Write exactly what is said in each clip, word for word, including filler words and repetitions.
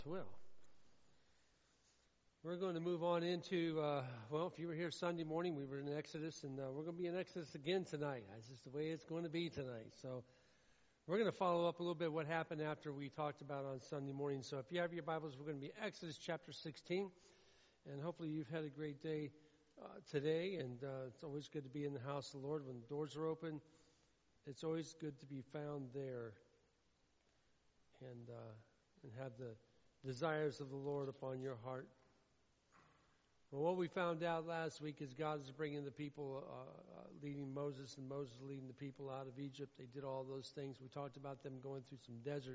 Well, we're going to move on into, uh, well, if you were here Sunday morning, we were in Exodus, and uh, we're going to be in Exodus again tonight. That's just the way it's going to be tonight. So we're going to follow up a little bit what happened after we talked about on Sunday morning. So if you have your Bibles, we're going to be Exodus chapter sixteen, and hopefully you've had a great day uh, today, and uh, it's always good to be in the house of the Lord. When the doors are open, it's always good to be found there and uh, and have the desires of the Lord upon your heart. Well, what we found out last week is God is bringing the people, uh, uh, leading Moses, and Moses leading the people out of Egypt. They did all those things. We talked about them going through some desert.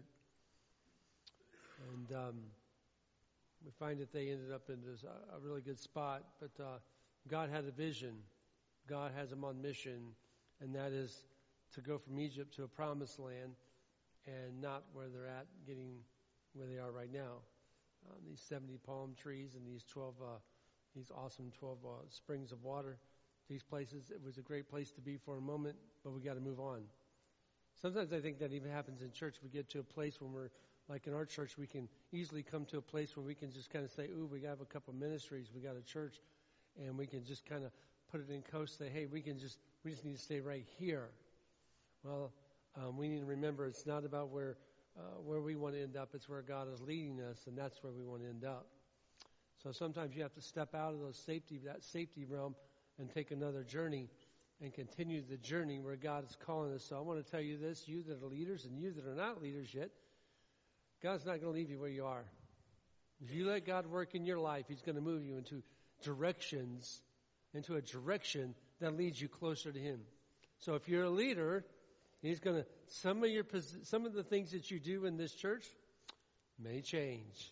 And um, we find that they ended up in this, uh, a really good spot. But uh, God had a vision. God has them on mission, and that is to go from Egypt to a promised land and not where they're at, getting where they are right now. Uh, these seventy palm trees and these twelve, uh, these awesome twelve uh, springs of water. These places, it was a great place to be for a moment, but we got to move on. Sometimes I think that even happens in church. We get to a place when we're, like in our church, we can easily come to a place where we can just kind of say, ooh, we got a couple of ministries, we got a church, and we can just kind of put it in coast, say, hey, we can just, we just need to stay right here. Well, um, we need to remember it's not about where Uh, where we want to end up. It's where God is leading us, and that's where we want to end up. So sometimes you have to step out of those safety, that safety realm and take another journey and continue the journey where God is calling us. So I want to tell you this, you that are leaders and you that are not leaders yet, God's not going to leave you where you are. If you let God work in your life, He's going to move you into directions, into a direction that leads you closer to Him. So if you're a leader, He's going to, some of your, some of the things that you do in this church may change.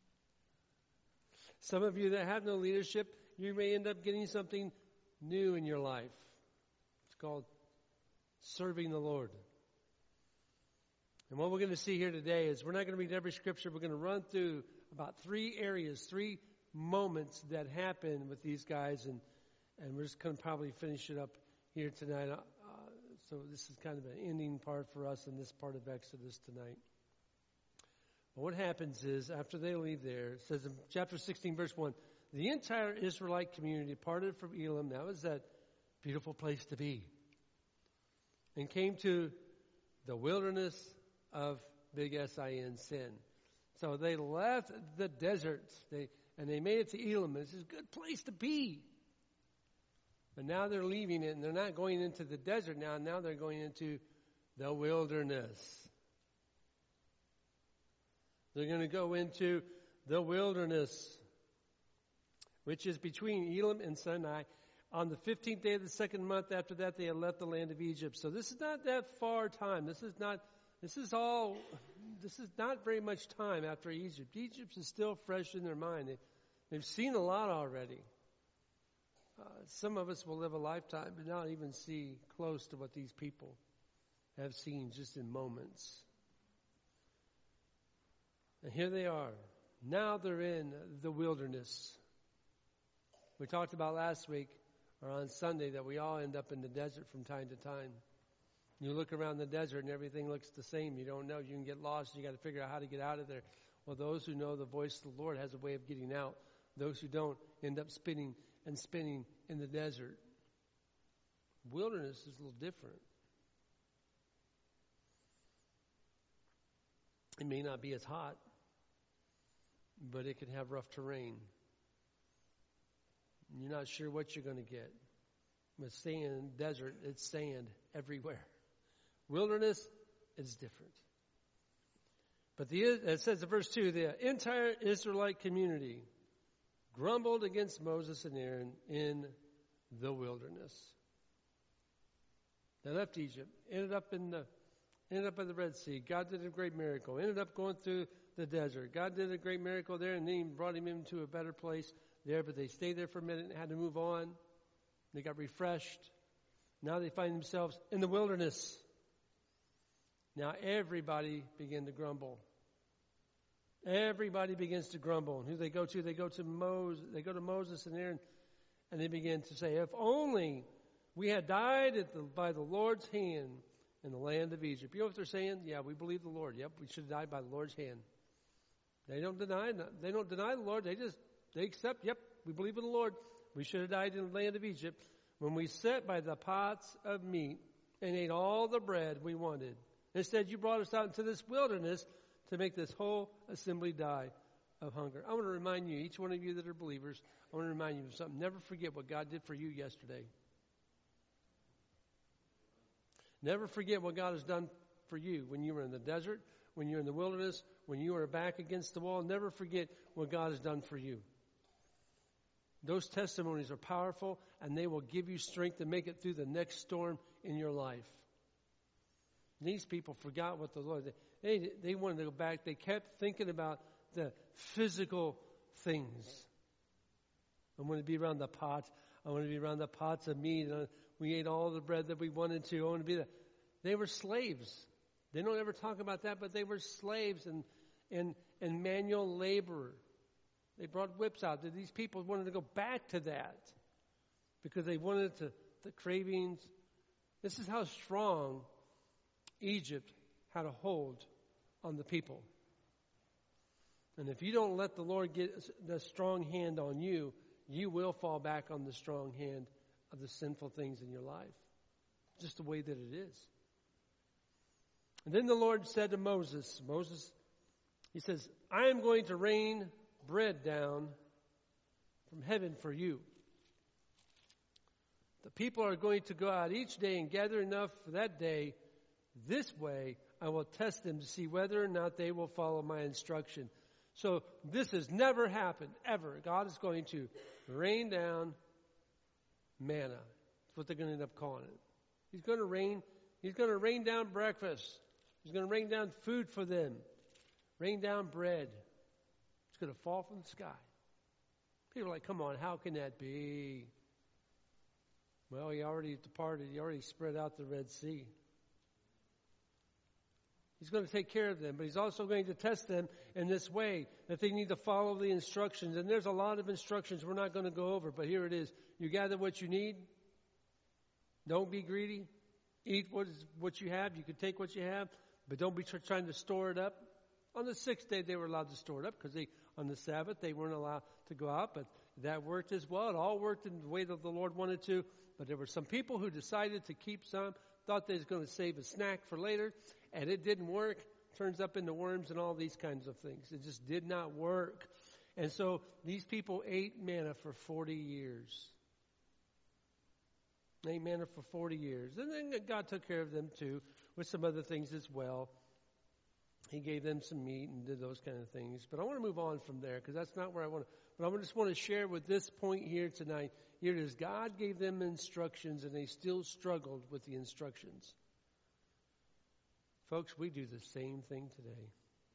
Some of you that have no leadership, you may end up getting something new in your life. It's called serving the Lord. And what we're going to see here today is we're not going to read every scripture. We're going to run through about three areas, three moments that happened with these guys, and, and we're just going to probably finish it up here tonight. So this is kind of an ending part for us in this part of Exodus tonight. But what happens is, after they leave there, it says in chapter sixteen, verse one, the entire Israelite community departed from Elim. That was that beautiful place to be. And came to the wilderness of Big S I N, Sin. So they left the desert, they, and they made it to Elim. This is a good place to be. But now they're leaving it, and they're not going into the desert now. Now they're going into the wilderness. They're going to go into the wilderness, which is between Elim and Sinai. On the fifteenth day of the second month after that, they had left the land of Egypt. So this is not that far time. This is not, this is all, this is not very much time after Egypt. Egypt is still fresh in their mind. They, they've seen a lot already. Uh, some of us will live a lifetime but not even see close to what these people have seen just in moments. And here they are. Now they're in the wilderness. We talked about last week or on Sunday that we all end up in the desert from time to time. You look around the desert and everything looks the same. You don't know. You can get lost. You got to figure out how to get out of there. Well, those who know the voice of the Lord has a way of getting out. Those who don't end up spinning and spinning in the desert. Wilderness is a little different. It may not be as hot, but it can have rough terrain. You're not sure what you're going to get. With sand, desert, it's sand everywhere. Wilderness is different. But the, it says in verse two, the entire Israelite community grumbled against Moses and Aaron in the wilderness. They left Egypt, ended up in the ended up in the Red Sea. God did a great miracle. Ended up going through the desert. God did a great miracle there, and then He brought him into a better place there. But they stayed there for a minute and had to move on. They got refreshed. Now they find themselves in the wilderness. Now everybody began to grumble. Everybody begins to grumble. And who they go to? They go to Moses. They go to Moses and Aaron, and they begin to say, "If only we had died at the, by the Lord's hand in the land of Egypt." You know what they're saying? Yeah, we believe the Lord. Yep, we should have died by the Lord's hand. They don't deny, they don't deny the Lord. They just, they accept, yep, we believe in the Lord. We should have died in the land of Egypt. When we sat by the pots of meat and ate all the bread we wanted. Instead, you brought us out into this wilderness to make this whole assembly die of hunger. I want to remind you, each one of you that are believers, I want to remind you of something. Never forget what God did for you yesterday. Never forget what God has done for you when you were in the desert, when you're in the wilderness, when you are back against the wall. Never forget what God has done for you. Those testimonies are powerful, and they will give you strength to make it through the next storm in your life. These people forgot what the Lord, they, they wanted to go back. They kept thinking about the physical things. I want to be around the pots. I want to be around the pots of meat. And we ate all the bread that we wanted to. I want to be there. They were slaves. They don't ever talk about that, but they were slaves and, and, and manual labor. They brought whips out. These people wanted to go back to that because they wanted to, the cravings. This is how strong Egypt had a hold on the people. And if you don't let the Lord get the strong hand on you, you will fall back on the strong hand of the sinful things in your life. Just the way that it is. And then the Lord said to Moses, Moses, he says, I am going to rain bread down from heaven for you. The people are going to go out each day and gather enough for that day. This way I will test them to see whether or not they will follow my instruction. So this has never happened, ever. God is going to rain down manna. That's what they're going to end up calling it. He's going to rain, he's going to rain down breakfast. He's going to rain down food for them. Rain down bread. It's going to fall from the sky. People are like, come on, how can that be? Well, he already departed. He already spread out the Red Sea. He's going to take care of them, but he's also going to test them in this way, that they need to follow the instructions. And there's a lot of instructions we're not going to go over, but here it is. You gather what you need. Don't be greedy. Eat what, is, what you have. You can take what you have, but don't be tr- trying to store it up. On the sixth day, they were allowed to store it up because they, on the Sabbath, they weren't allowed to go out, but that worked as well. It all worked in the way that the Lord wanted to, but there were some people who decided to keep some, thought they was going to save a snack for later, and it didn't work. Turns up into worms and all these kinds of things. It just did not work. And so these people ate manna for forty years. They ate manna for forty years. And then God took care of them too with some other things as well. He gave them some meat and did those kind of things. But I want to move on from there because that's not where I want to. But I just want to share with this point here tonight. Here it is. God gave them instructions and they still struggled with the instructions. Folks, we do the same thing today.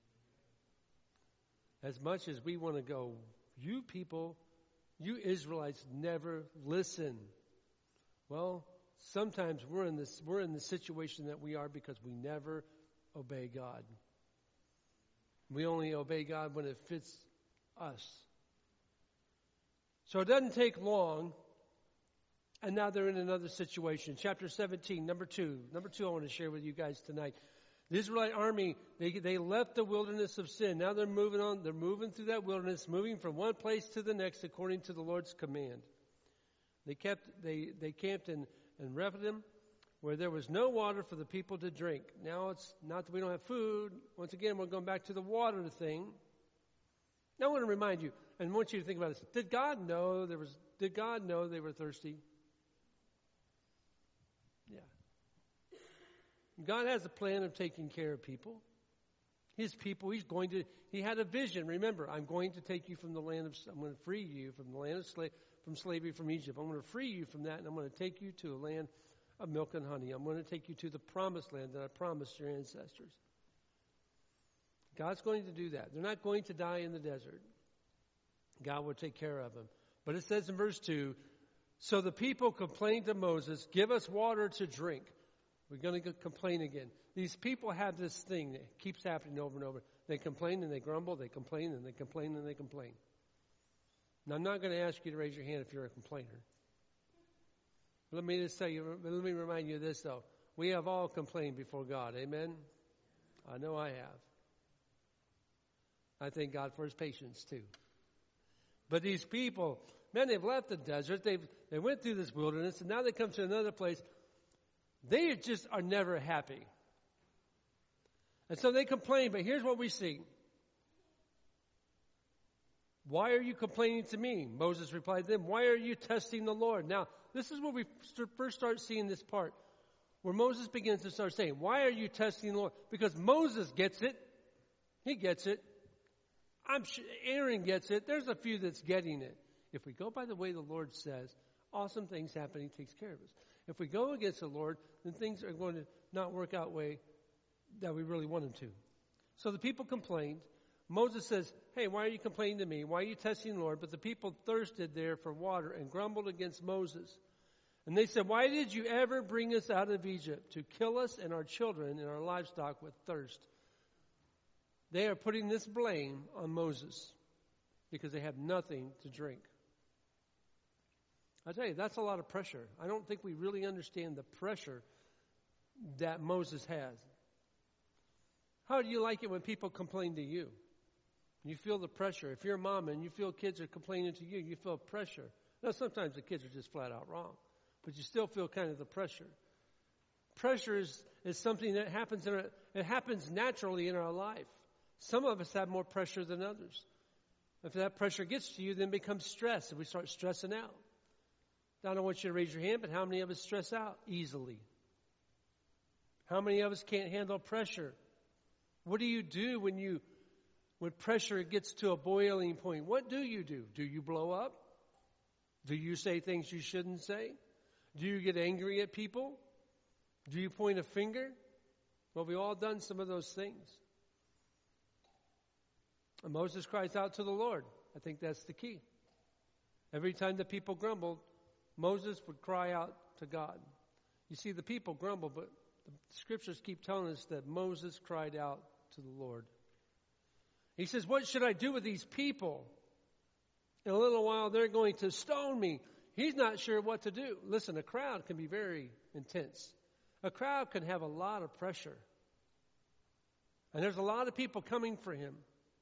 As much as we want to go, you people, you Israelites never listen. Well, sometimes we're in this, we're in the situation that we are because we never obey God. We only obey God when it fits us. So it doesn't take long, and now they're in another situation. Chapter seventeen, number two. Number two I want to share with you guys tonight. The Israelite army, they, they left the wilderness of sin. Now they're moving on. They're moving through that wilderness, moving from one place to the next according to the Lord's command. They kept they, they camped in, in Rephidim, where there was no water for the people to drink. Now it's not that we don't have food. Once again, we're going back to the water thing. Now I want to remind you, and I want you to think about this. Did God know there was? Did God know they were thirsty? Yeah. God has a plan of taking care of people. His people, he's going to, he had a vision. Remember, I'm going to take you from the land of, I'm going to free you from the land of slave, from slavery from Egypt. I'm going to free you from that, and I'm going to take you to a land of milk and honey. I'm going to take you to the promised land that I promised your ancestors. God's going to do that. They're not going to die in the desert. God will take care of them. But it says in verse two, so the people complained to Moses, give us water to drink. We're going to complain again. These people have this thing that keeps happening over and over. They complain and they grumble. They complain and they complain and they complain. Now, I'm not going to ask you to raise your hand if you're a complainer. Let me just tell you, let me remind you of this, though. We have all complained before God. Amen? I know I have. I thank God for his patience too. But these people, man, they've left the desert. They've, they went through this wilderness, and now they come to another place. They just are never happy. And so they complain, but here's what we see. Why are you complaining to me? Moses replied to them, why are you testing the Lord? Now, this is where we first start seeing this part, where Moses begins to start saying, why are you testing the Lord? Because Moses gets it. He gets it. I'm sure Aaron gets it. There's a few that's getting it. If we go by the way the Lord says, awesome things happen. He takes care of us. If we go against the Lord, then things are going to not work out the way that we really want them to. So the people complained. Moses says, hey, why are you complaining to me? Why are you testing the Lord? But the people thirsted there for water and grumbled against Moses. And they said, why did you ever bring us out of Egypt to kill us and our children and our livestock with thirst? They are putting this blame on Moses because they have nothing to drink. I tell you, that's a lot of pressure. I don't think we really understand the pressure that Moses has. How do you like it when people complain to you? You feel the pressure. If you're a mom and you feel kids are complaining to you, you feel pressure. Now, sometimes the kids are just flat out wrong, but you still feel kind of the pressure. Pressure is, is something that happens in our, it happens naturally in our life. Some of us have more pressure than others. If that pressure gets to you, then it becomes stress, and we start stressing out. I don't want you to raise your hand, but how many of us stress out easily? How many of us can't handle pressure? What do you do when you when pressure gets to a boiling point? What do you do? Do you blow up? Do you say things you shouldn't say? Do you get angry at people? Do you point a finger? Well, we've all done some of those things. And Moses cries out to the Lord. I think that's the key. Every time the people grumbled, Moses would cry out to God. You see, the people grumble, but the scriptures keep telling us that Moses cried out to the Lord. He says, what should I do with these people? In a little while, they're going to stone me. He's not sure what to do. Listen, a crowd can be very intense. A crowd can have a lot of pressure. And there's a lot of people coming for him.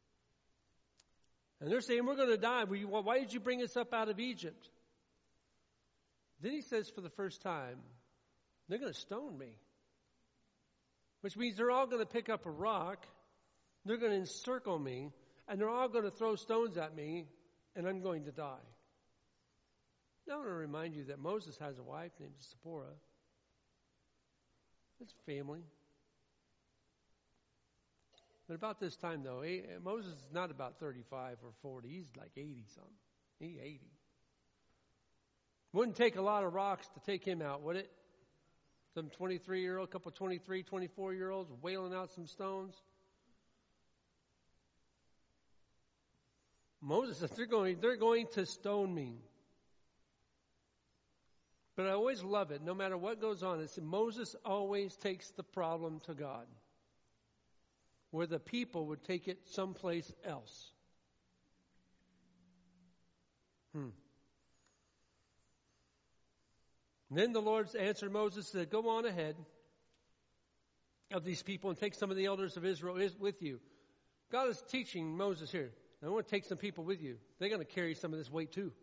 And they're saying, we're going to die. Why did you bring us up out of Egypt? Then he says for the first time, they're going to stone me. Which means they're all going to pick up a rock, they're going to encircle me, and they're all going to throw stones at me, and I'm going to die. Now I want to remind you that Moses has a wife named Zipporah. It's family. But about this time, though, Moses is not about thirty-five or forty. He's like eighty-something. He's eighty. Wouldn't take a lot of rocks to take him out, would it? Some twenty-three-year-old, couple twenty-three, twenty-four-year-olds wailing out some stones. Moses says, they're going, they're going to stone me. But I always love it, no matter what goes on. It's Moses always takes the problem to God, where the people would take it someplace else. Hmm. And then the Lord answered Moses and said, go on ahead of these people and take some of the elders of Israel with you. God is teaching Moses here. I want to take some people with you. They're going to carry some of this weight too.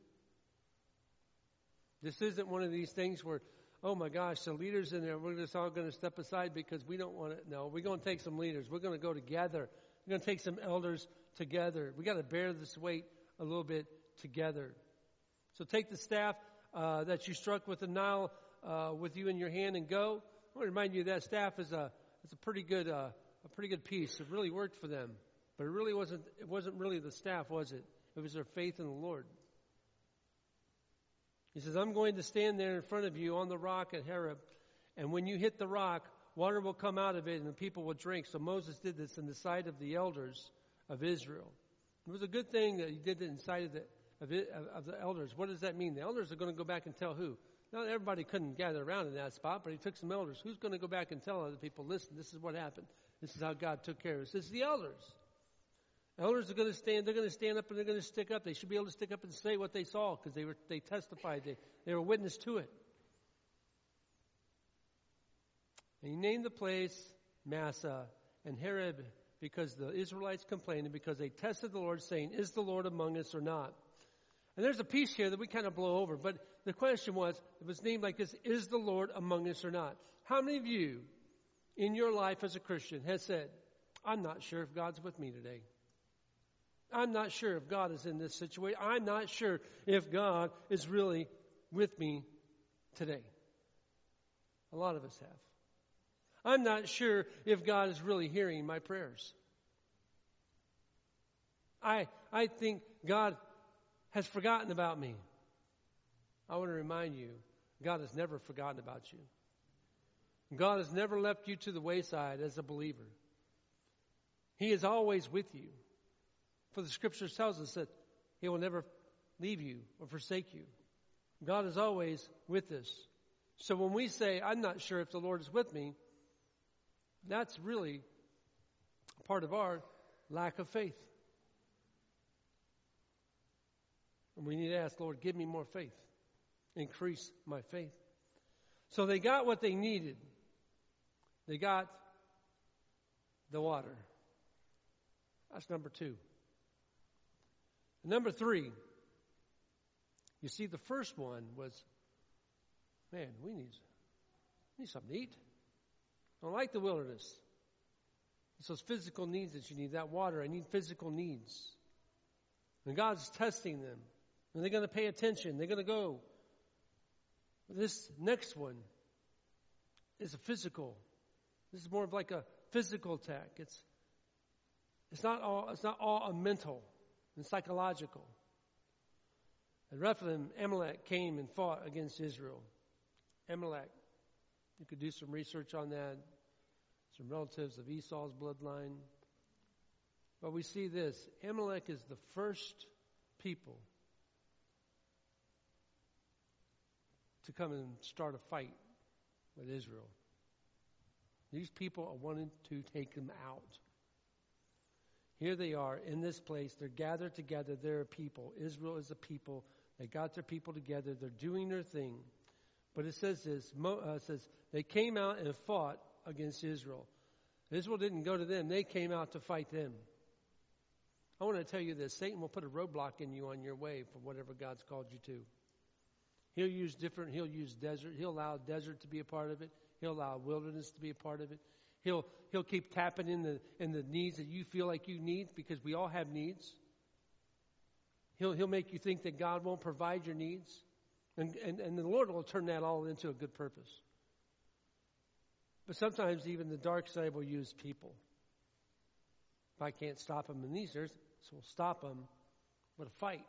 This isn't one of these things where, oh my gosh, the leaders in there, we're just all going to step aside because we don't want to. No, we're going to take some leaders. We're going to go together. We're going to take some elders together. We got to bear this weight a little bit together. So take the staff uh, that you struck with the Nile uh, with you in your hand and go. I want to remind you that staff is a it's a pretty good uh, a pretty good piece. It really worked for them, but it really wasn't. It wasn't really the staff, was it? It was their faith in the Lord. He says, I'm going to stand there in front of you on the rock at Horeb, and when you hit the rock, water will come out of it, and the people will drink. So Moses did this in the sight of the elders of Israel. It was a good thing that he did it in the sight of the, of, it, of, of the elders. What does that mean? The elders are going to go back and tell who? Not everybody couldn't gather around in that spot, but he took some elders. Who's going to go back and tell other people, listen, this is what happened. This is how God took care of us. This is the elders. Elders are going to stand, they're going to stand up and they're going to stick up. They should be able to stick up and say what they saw because they were, they testified. They, they were witness to it. And he named the place Massah and Horeb because the Israelites complained and because they tested the Lord, saying, is the Lord among us or not? And there's a piece here that we kind of blow over, but the question was, it was named like this, is the Lord among us or not? How many of you in your life as a Christian has said, I'm not sure if God's with me today. I'm not sure if God is in this situation. I'm not sure if God is really with me today. A lot of us have. I'm not sure if God is really hearing my prayers. I I think God has forgotten about me. I want to remind you, God has never forgotten about you. God has never left you to the wayside as a believer. He is always with you. For the scriptures tells us that He will never leave you or forsake you. God is always with us. So when we say, I'm not sure if the Lord is with me, that's really part of our lack of faith. And we need to ask, Lord, give me more faith. Increase my faith. So they got what they needed. They got the water. That's number two. Number three, you see, the first one was, man, we need, we need something to eat. I don't like the wilderness. It's those physical needs that you need. That water, I need physical needs. And God's testing them. And they're going to pay attention. They're going to go. This next one is a physical. This is more of like a physical attack. It's it's not all it's not all a mental and psychological. And Rephaim, Amalek came and fought against Israel. Amalek. You could do some research on that. Some relatives of Esau's bloodline. But we see this. Amalek is the first people to come and start a fight with Israel. These people are wanting to take them out. Here they are in this place. They're gathered together. They're a people. Israel is a people. They got their people together. They're doing their thing. But it says this, uh, it says, they came out and fought against Israel. Israel didn't go to them. They came out to fight them. I want to tell you this. Satan will put a roadblock in you on your way for whatever God's called you to. He'll use different, he'll use desert. He'll allow desert to be a part of it. He'll allow wilderness to be a part of it. He'll he'll keep tapping in the in the needs that you feel like you need, because we all have needs. He'll he'll make you think that God won't provide your needs. And, and, and the Lord will turn that all into a good purpose. But sometimes even the dark side will use people. If I can't stop them in these areas, so we'll stop them with a fight.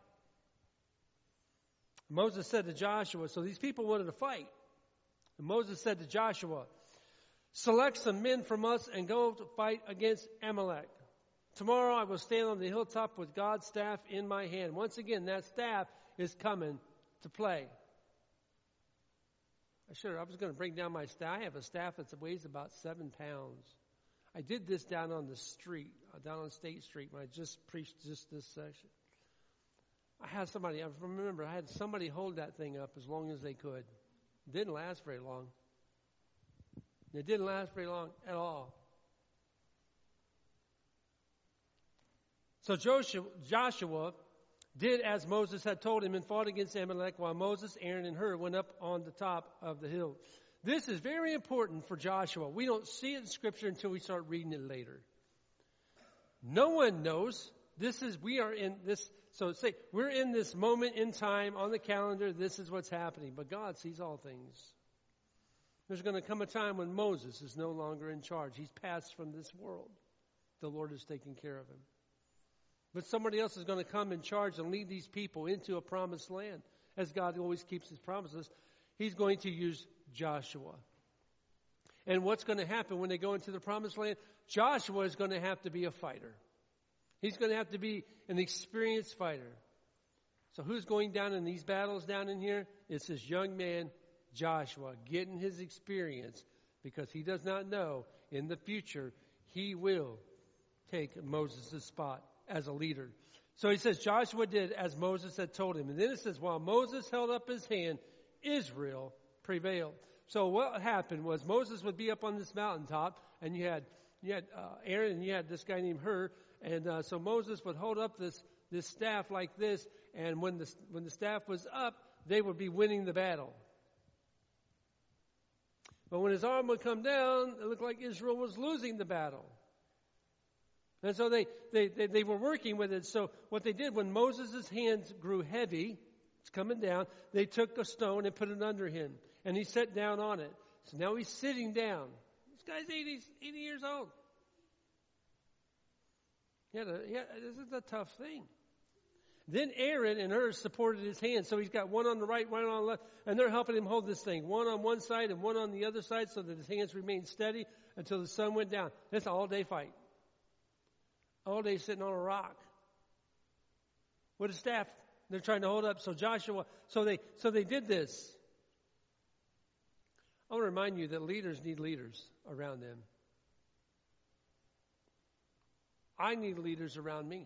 Moses said to Joshua, so these people wanted to fight. And Moses said to Joshua, select some men from us and go to fight against Amalek. Tomorrow I will stand on the hilltop with God's staff in my hand. Once again, that staff is coming to play. I should I was going to bring down my staff. I have a staff that weighs about seven pounds. I did this down on the street, down on State Street, when I just preached just this session. I had somebody, I remember, I had somebody hold that thing up as long as they could. It didn't last very long. It didn't last very long at all. So Joshua, Joshua did as Moses had told him and fought against Amalek, while Moses, Aaron, and Hur went up on the top of the hill. This is very important for Joshua. We don't see it in Scripture until we start reading it later. No one knows. This is, we are in this, so say, we're in this moment in time on the calendar. This is what's happening. But God sees all things. There's going to come a time when Moses is no longer in charge. He's passed from this world. The Lord is taking care of him. But somebody else is going to come in charge and lead these people into a promised land. As God always keeps His promises, He's going to use Joshua. And what's going to happen when they go into the promised land? Joshua is going to have to be a fighter. He's going to have to be an experienced fighter. So who's going down in these battles down in here? It's this young man, Joshua, getting his experience, because he does not know in the future he will take Moses' spot as a leader. So he says Joshua did as Moses had told him. And then it says, while Moses held up his hand, Israel prevailed. So what happened was Moses would be up on this mountaintop, and you had you had uh, Aaron, and you had this guy named Hur, and uh, so Moses would hold up this this staff like this, and when the when the staff was up, they would be winning the battle. But when his arm would come down, it looked like Israel was losing the battle. And so they, they, they, they were working with it. So what they did, when Moses' hands grew heavy, it's coming down, they took a stone and put it under him. And he sat down on it. So now he's sitting down. This guy's eighty, eighty years old. He had a, he had, this is a tough thing. Then Aaron and Hur supported his hands. So he's got one on the right, one on the left, and they're helping him hold this thing. One on one side and one on the other side so that his hands remained steady until the sun went down. That's an all-day fight. All day sitting on a rock with a staff they're trying to hold up. So Joshua, so they, so they did this. I want to remind you that leaders need leaders around them. I need leaders around me.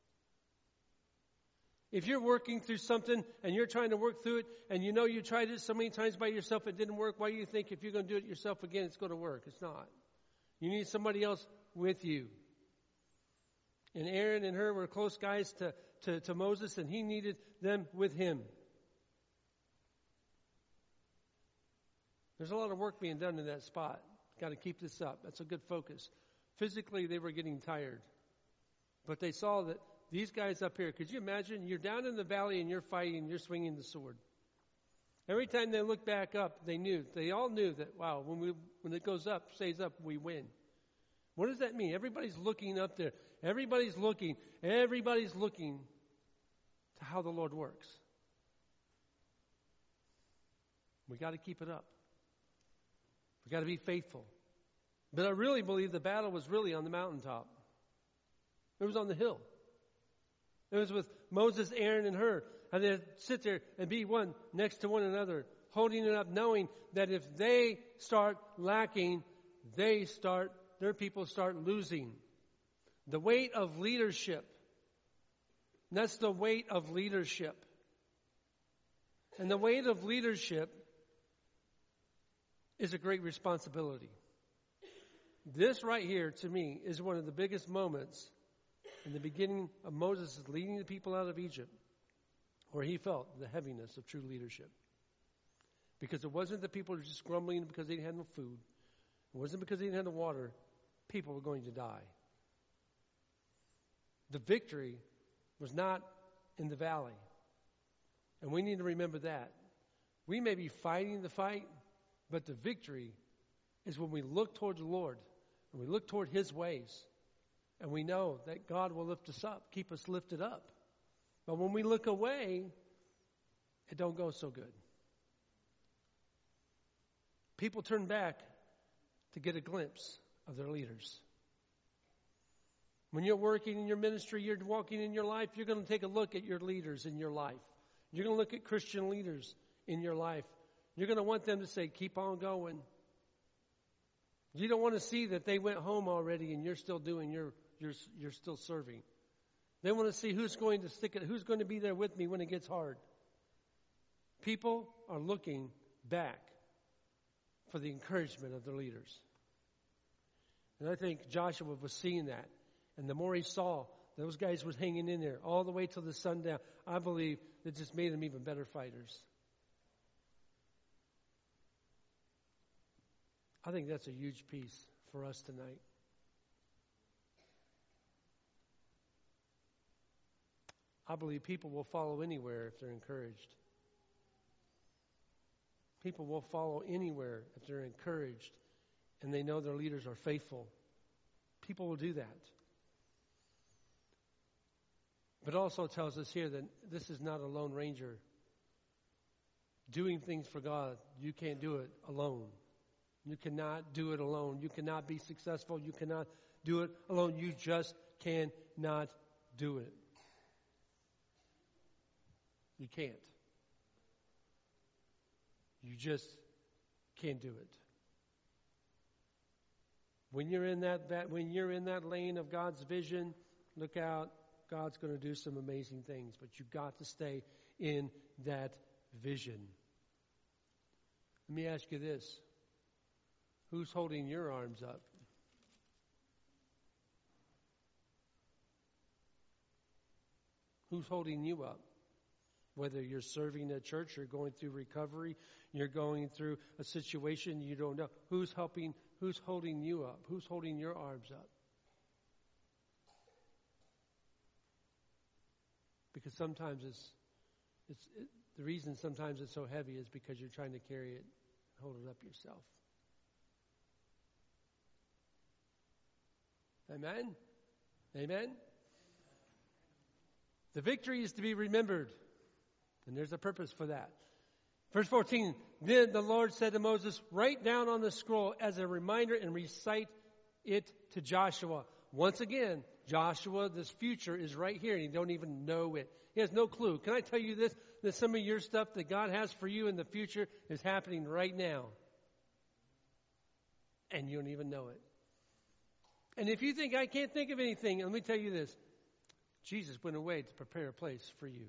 If you're working through something and you're trying to work through it and you know you tried it so many times by yourself it didn't work, why do you think if you're going to do it yourself again it's going to work? It's not. You need somebody else with you. And Aaron and Hur were close guys to, to, to Moses, and he needed them with him. There's a lot of work being done in that spot. Got to keep this up. That's a good focus. Physically, they were getting tired. But they saw that these guys up here, could you imagine? You're down in the valley and you're fighting, you're swinging the sword. Every time they looked back up, they knew, they all knew that, wow, when we when it goes up, stays up, we win. What does that mean? Everybody's looking up there. Everybody's looking. Everybody's looking to how the Lord works. We got to keep it up. We got to be faithful. But I really believe the battle was really on the mountaintop. It was on the hill. It was with Moses, Aaron, and Hur. And they'd sit there and be one next to one another, holding it up, knowing that if they start lacking, they start, their people start losing. The weight of leadership. That's the weight of leadership. And the weight of leadership is a great responsibility. This right here, to me, is one of the biggest moments in the beginning of Moses leading the people out of Egypt, where he felt the heaviness of true leadership. Because it wasn't that people were just grumbling because they didn't have no food. It wasn't because they didn't have no water. People were going to die. The victory was not in the valley. And we need to remember that. We may be fighting the fight, but the victory is when we look toward the Lord and we look toward His ways. And we know that God will lift us up, keep us lifted up. But when we look away, it don't go so good. People turn back to get a glimpse of their leaders. When you're working in your ministry, you're walking in your life, you're going to take a look at your leaders in your life. You're going to look at Christian leaders in your life. You're going to want them to say, keep on going. You don't want to see that they went home already and you're still doing your, you're, you're still serving. They want to see who's going to stick it, who's going to be there with me when it gets hard. People are looking back for the encouragement of their leaders. And I think Joshua was seeing that. And the more he saw, those guys was hanging in there all the way till the sundown. I believe it just made them even better fighters. I think that's a huge piece for us tonight. I believe people will follow anywhere if they're encouraged. People will follow anywhere if they're encouraged and they know their leaders are faithful. People will do that. But it also tells us here that this is not a lone ranger doing things for God. You can't do it alone. You cannot do it alone. You cannot be successful. You cannot do it alone. You just cannot do it. You can't. You just can't do it. When you're in that, that when you're in that lane of God's vision, look out. God's going to do some amazing things, but you've got to stay in that vision. Let me ask you this. Who's holding your arms up? Who's holding you up? Whether you're serving at church, you're going through recovery, you're going through a situation you don't know. Who's helping, who's holding you up? Who's holding your arms up? Because sometimes it's, it's it, the reason sometimes it's so heavy is because you're trying to carry it, hold it up yourself. Amen? Amen? The victory is to be remembered. And there's a purpose for that. Verse fourteen, then the Lord said to Moses, write down on the scroll as a reminder and recite it to Joshua. Once again, Joshua, this future is right here and you don't even know it. He has no clue. Can I tell you this? That some of your stuff that God has for you in the future is happening right now. And you don't even know it. And if you think, I can't think of anything, let me tell you this. Jesus went away to prepare a place for you.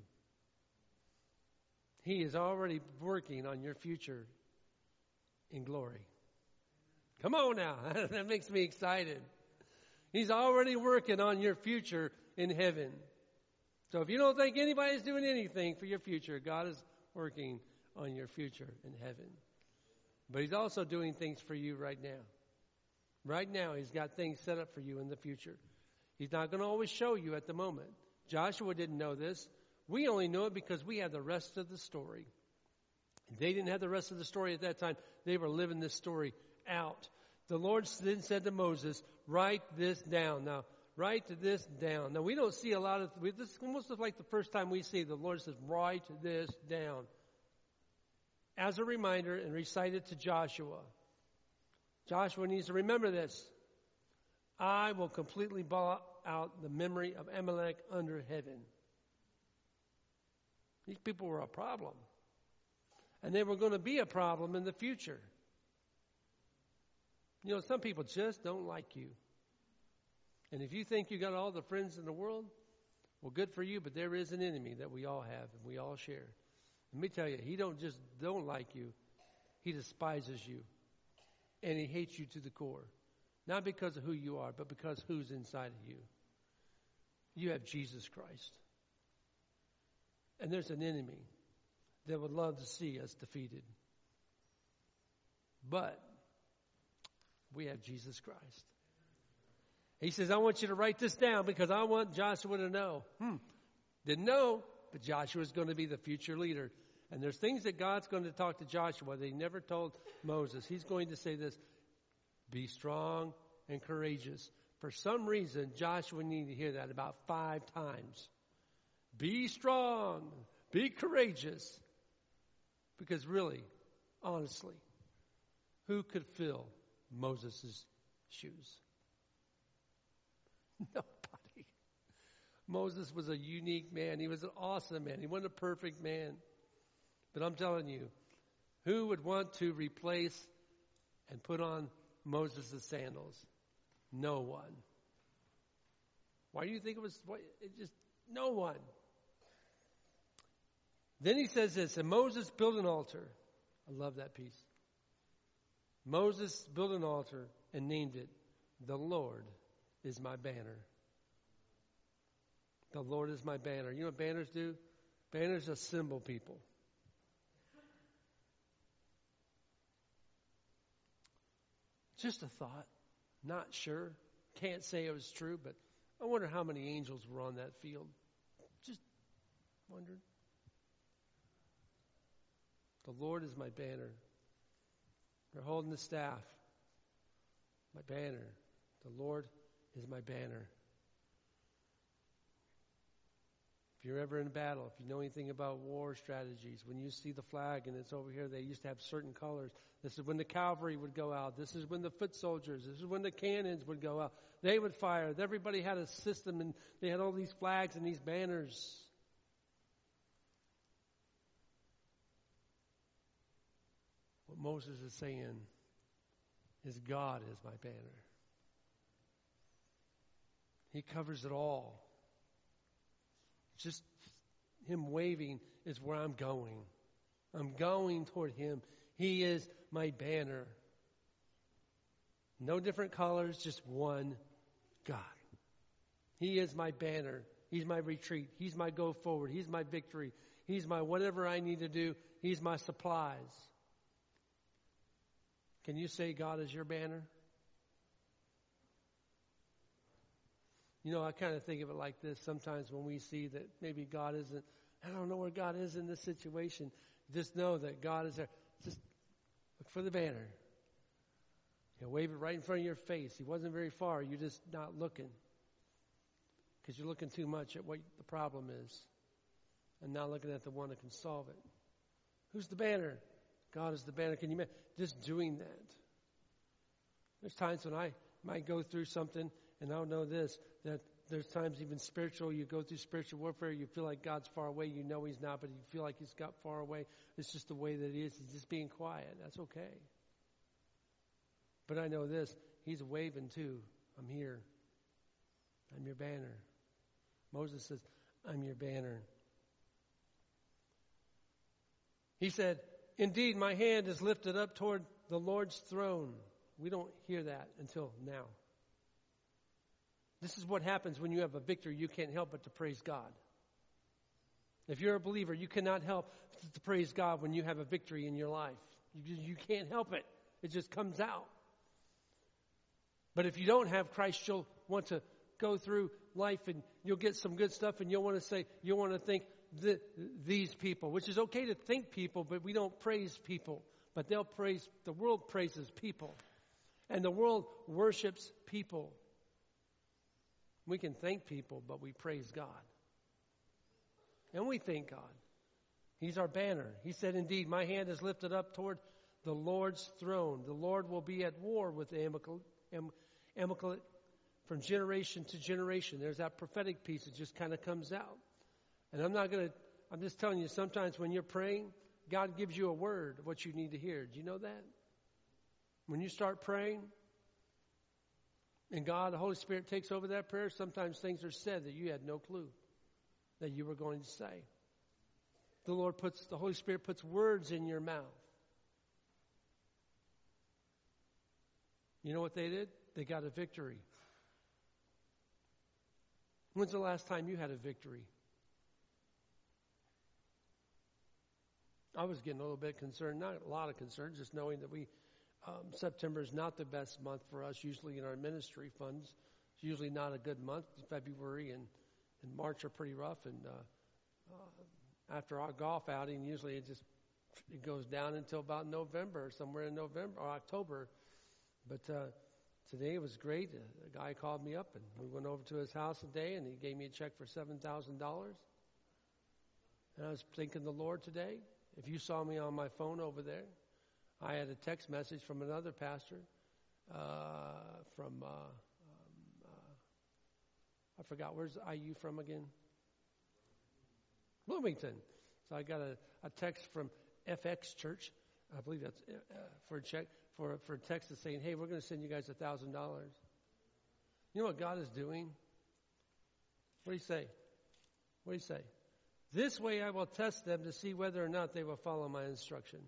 He is already working on your future in glory. Come on now. That makes me excited. He's already working on your future in heaven. So if you don't think anybody's doing anything for your future, God is working on your future in heaven. But He's also doing things for you right now. Right now, He's got things set up for you in the future. He's not going to always show you at the moment. Joshua didn't know this. We only know it because we have the rest of the story. They didn't have the rest of the story at that time. They were living this story out. The Lord then said to Moses, write this down. Now, write this down. Now, we don't see a lot of, this is almost like the first time we see the Lord says, write this down. As a reminder and recite it to Joshua. Joshua needs to remember this. I will completely blot out the memory of Amalek under heaven. These people were a problem. And they were going to be a problem in the future. You know, some people just don't like you. And if you think you got all the friends in the world, well, good for you, but there is an enemy that we all have and we all share. Let me tell you, he don't just don't like you. He despises you. And he hates you to the core. Not because of who you are, but because who's inside of you. You have Jesus Christ. And there's an enemy that would love to see us defeated. But we have Jesus Christ. He says, I want you to write this down because I want Joshua to know. Hmm, didn't know, but Joshua is going to be the future leader. And there's things that God's going to talk to Joshua that He never told Moses. He's going to say this, be strong and courageous. For some reason, Joshua needed to hear that about five times. Be strong, be courageous. Because really, honestly, who could fill Moses' shoes? Nobody. Moses was a unique man. He was an awesome man. He wasn't a perfect man. But I'm telling you, who would want to replace and put on Moses' sandals? No one. Why do you think it was? It just no one. Then he says this, and Moses built an altar. I love that piece. Moses built an altar and named it, the Lord is my banner. The Lord is my banner. You know what banners do? Banners are symbol people. Just a thought. Not sure. Can't say it was true, but I wonder how many angels were on that field. Just wondered. The Lord is my banner. They're holding the staff. My banner. The Lord is my banner. If you're ever in battle, if you know anything about war strategies, when you see the flag and it's over here, they used to have certain colors. This is when the cavalry would go out. This is when the foot soldiers, this is when the cannons would go out. They would fire. Everybody had a system and they had all these flags and these banners. What Moses is saying is God is my banner. He covers it all. Just Him waving is where I'm going. I'm going toward Him. He is my banner. No different colors, just one God. He is my banner. He's my retreat. He's my go forward. He's my victory. He's my whatever I need to do. He's my supplies. Can you say God is your banner? You know, I kind of think of it like this. Sometimes when we see that maybe God isn't, I don't know where God is in this situation. Just know that God is there. Just look for the banner. You know, wave it right in front of your face. He wasn't very far. You're just not looking. Because you're looking too much at what the problem is. And not looking at the one that can solve it. Who's the banner? God is the banner. Can you imagine just doing that? There's times when I might go through something, and I'll know this, that there's times even spiritual, you go through spiritual warfare, you feel like God's far away. You know He's not, but you feel like He's got far away. It's just the way that He is. He's just being quiet. That's okay. But I know this, He's waving too. I'm here. I'm your banner. Moses says, I'm your banner. He said, indeed, my hand is lifted up toward the Lord's throne. We don't hear that until now. This is what happens when you have a victory. You can't help but to praise God. If you're a believer, you cannot help to praise God when you have a victory in your life. You, you can't help it. It just comes out. But if you don't have Christ, you'll want to go through life and you'll get some good stuff and you'll want to say, you'll want to think the, these people, which is okay to think people, but we don't praise people. But they'll praise, the world praises people. And the world worships people. We can thank people, but we praise God. And we thank God. He's our banner. He said, indeed, my hand is lifted up toward the Lord's throne. The Lord will be at war with the Amalekite from generation to generation. There's that prophetic piece that just kind of comes out. And I'm not going to, I'm just telling you, sometimes when you're praying, God gives you a word of what you need to hear. Do you know that? When you start praying, and God, the Holy Spirit takes over that prayer, sometimes things are said that you had no clue that you were going to say. The Lord puts, the Holy Spirit puts words in your mouth. You know what they did? They got a victory. When's the last time you had a victory? I was getting a little bit concerned, not a lot of concern, just knowing that we Um, September is not the best month for us, usually in our ministry funds. It's usually not a good month. February and, and March are pretty rough. And uh, uh, after our golf outing, usually it just it goes down until about November, somewhere in November or October. But uh, today was great. A guy called me up, and we went over to his house today, and he gave me a check for seven thousand dollars. And I was thanking the Lord today. If you saw me on my phone over there, I had a text message from another pastor uh, from, uh, um, uh, I forgot, where's I U from again? Bloomington. So I got a, a text from F X Church, I believe that's uh, for a check, for, for a text that's saying, hey, we're going to send you guys one thousand dollars. You know what God is doing? What do you say? What do you say? This way I will test them to see whether or not they will follow my instruction.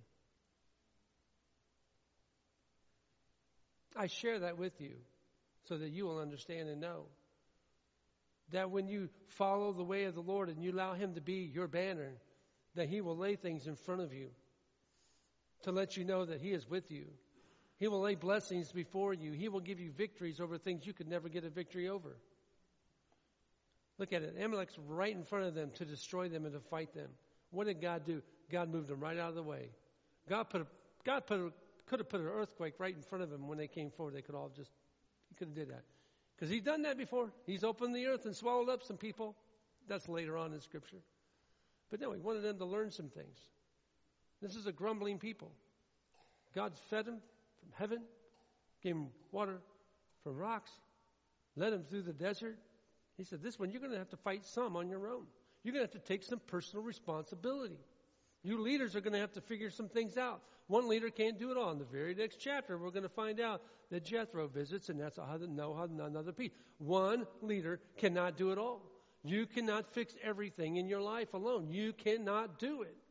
I share that with you so that you will understand and know that when you follow the way of the Lord and you allow Him to be your banner, that He will lay things in front of you to let you know that He is with you. He will lay blessings before you. He will give you victories over things you could never get a victory over. Look at it. Amalek's right in front of them to destroy them and to fight them. What did God do? God moved them right out of the way. God put a, God put a, could have put an earthquake right in front of them when they came forward. They could all just, He could have did that. Because He's done that before. He's opened the earth and swallowed up some people. That's later on in Scripture. But no, He wanted them to learn some things. This is a grumbling people. God fed them from heaven, gave them water from rocks, led them through the desert. He said, this one, you're going to have to fight some on your own. You're going to have to take some personal responsibility. You leaders are going to have to figure some things out. One leader can't do it all. In the very next chapter, we're going to find out that Jethro visits, and that's how to know how another piece. One leader cannot do it all. You cannot fix everything in your life alone. You cannot do it.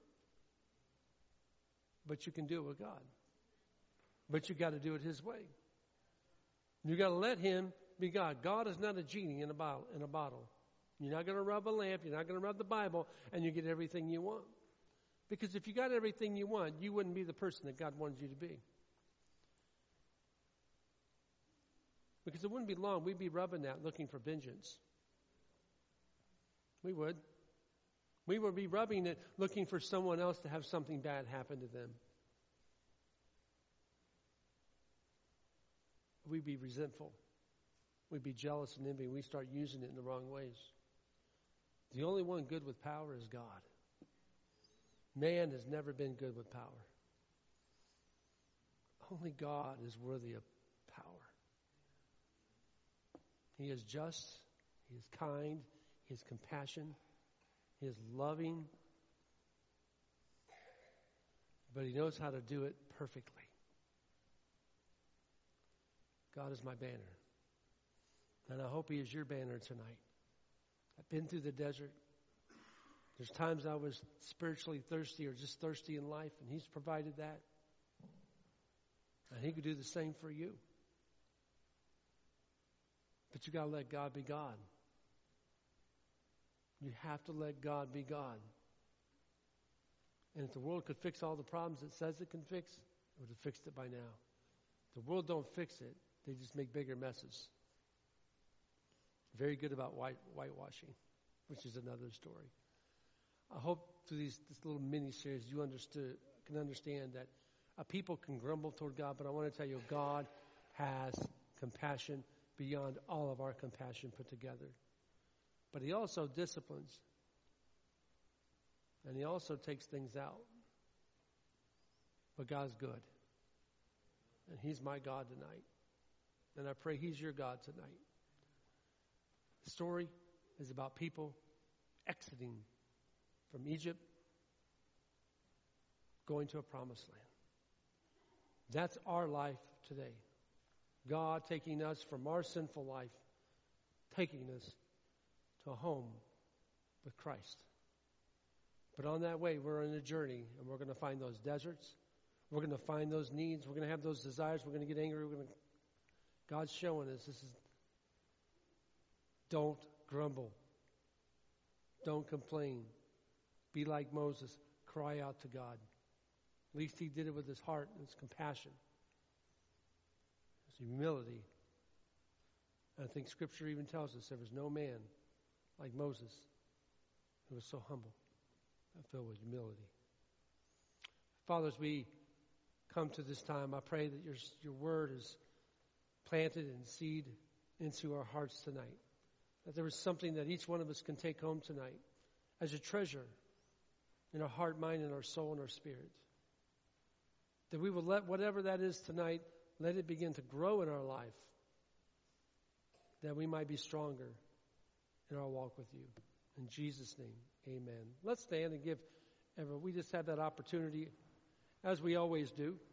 But you can do it with God. But you got to do it His way. You got to let Him be God. God is not a genie in a bottle. In a bottle. You're not going to rub a lamp. You're not going to rub the Bible, and you get everything you want. Because if you got everything you want, you wouldn't be the person that God wanted you to be. Because it wouldn't be long. We'd be rubbing that, looking for vengeance. We would. We would be rubbing it, looking for someone else to have something bad happen to them. We'd be resentful. We'd be jealous and envy. We start using it in the wrong ways. The only one good with power is God. Man has never been good with power. Only God is worthy of power. He is just. He is kind. He is compassion. He is loving. But He knows how to do it perfectly. God is my banner. And I hope He is your banner tonight. I've been through the desert. There's times I was spiritually thirsty or just thirsty in life, and He's provided that. And He could do the same for you. But you got to let God be God. You have to let God be God. And if the world could fix all the problems it says it can fix, it would have fixed it by now. The world don't fix it. They just make bigger messes. Very good about white, whitewashing, which is another story. I hope through these, this little mini-series you understood, can understand that a people can grumble toward God, but I want to tell you, God has compassion beyond all of our compassion put together. But He also disciplines. And He also takes things out. But God's good. And He's my God tonight. And I pray He's your God tonight. The story is about people exiting from Egypt, going to a promised land. That's our life today. God taking us from our sinful life, taking us to a home with Christ. But on that way, we're on a journey, and we're going to find those deserts. We're going to find those needs. We're going to have those desires. We're going to get angry. We're going to. God's showing us this is. Don't grumble. Don't complain. Be like Moses. Cry out to God. At least he did it with his heart and his compassion, his humility. And I think Scripture even tells us there was no man like Moses who was so humble and filled with humility. Father, as we come to this time, I pray that your, your word is planted and seed into our hearts tonight. That there is something that each one of us can take home tonight as a treasure in our heart, mind, and our soul and our spirit. That we will let whatever that is tonight, let it begin to grow in our life. That we might be stronger in our walk with you. In Jesus' name, amen. Let's stand and give, we just have that opportunity, as we always do.